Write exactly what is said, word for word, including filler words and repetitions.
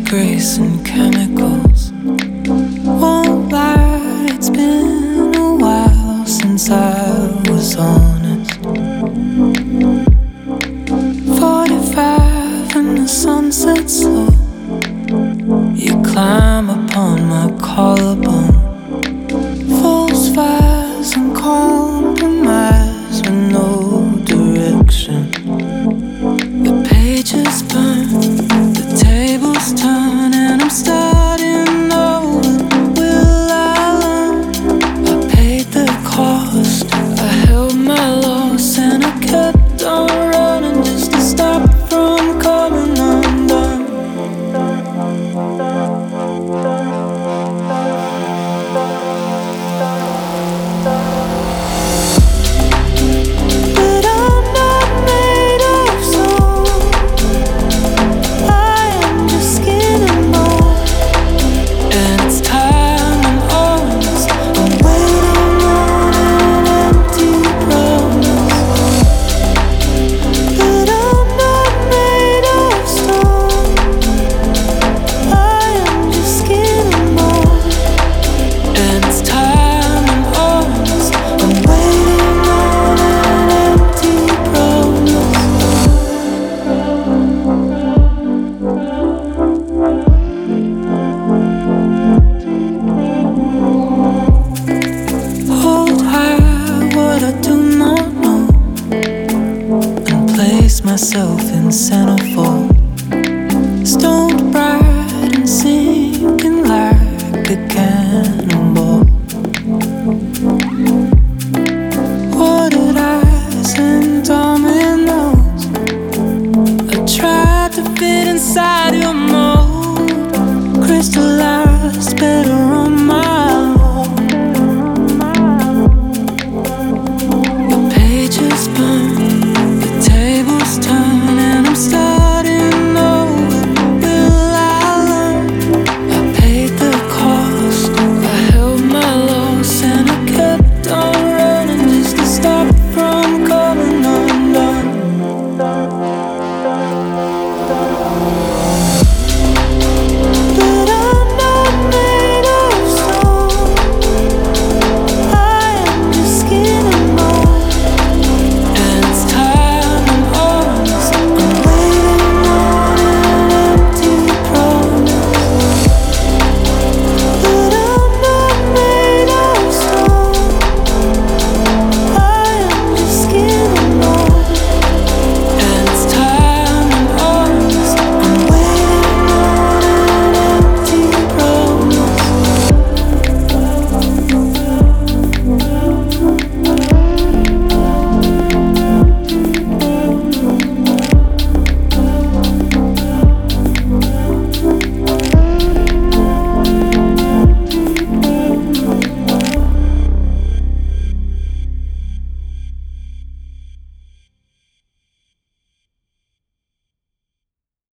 grace and chemicals. Won't lie, it's been a while since I was honest. Forty-five and the sun sets slow. You climb upon my collarbone. False fires and compromise with no direction. The pages burn, the tables turn, and I'm starting over. Will I learn? I paid the cost, I held my loss, and I kept on running just to stop from coming undone. But I'm not made of stone, I am just skin and bone. And it's time I'm honest, I'm waiting on an empty promise. But I'm not made of stone, I am just skin and bone. And it's time I'm honest, I'm waiting on an empty promise. Hold high what I do not know, and place myself in centerfold. Stone